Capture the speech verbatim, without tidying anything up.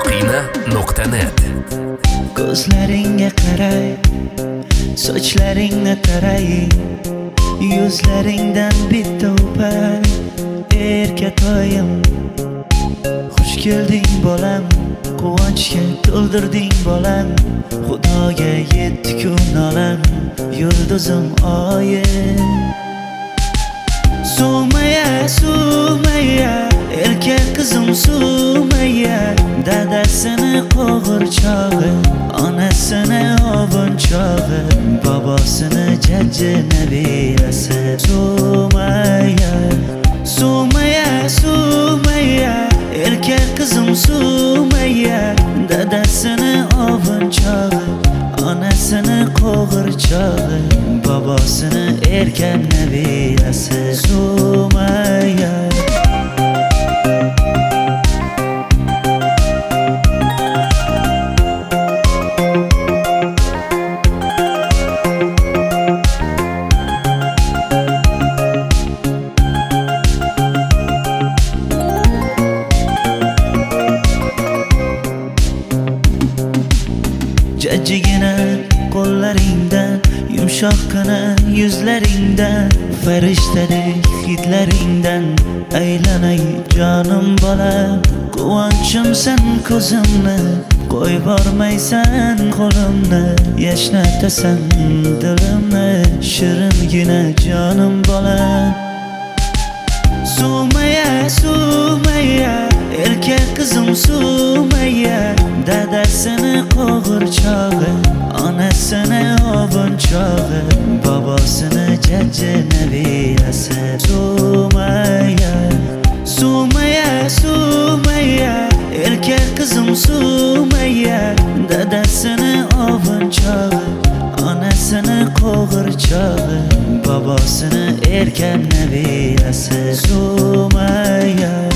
tina nuqta net. Ko'zlaringga qaray, sochlaringni taray, yuzlaringdan bitta o'pay, erkatoyim. Xush kelding bolam, quvonchga to'ldirding bolam, Xudoga yetti kun olam, yulduzim oyim. Sumaya, Sumaya, erkak qizim Sumaya, dadasini qo'g'irchog'i, onasini ovunchog'i, bobosini jajji nabirasi. Sumaya, Sumaya, Sumaya, erkak qizim Sumaya, dadasini ovunchog'i, onasini qo'g'irchog'i, bobosini erkak nabirasi. Sumaya. Jajjigina qo'llaringdan, yumshoqqina yuzlaringdan, farishtadek hidlaringdan aylanay jonim bola. Quvonchimsan ko'zimni, qo'yib bormaysan qo'limni, yashnatasan dilimni, shiringina jonim bola. Sumaya, Sumaya, erkak qizim Sumaya, dadasini qo'g'irchog'i, onasini ovunchog'i, bobosini jajji nabirasi. Sumaya, Sumaya, Sumaya, erkak qizim Sumaya, dadasini ovunchog'i, onasini qo'g'irchog'i, bobosini erkak nabirasi. Sumaya.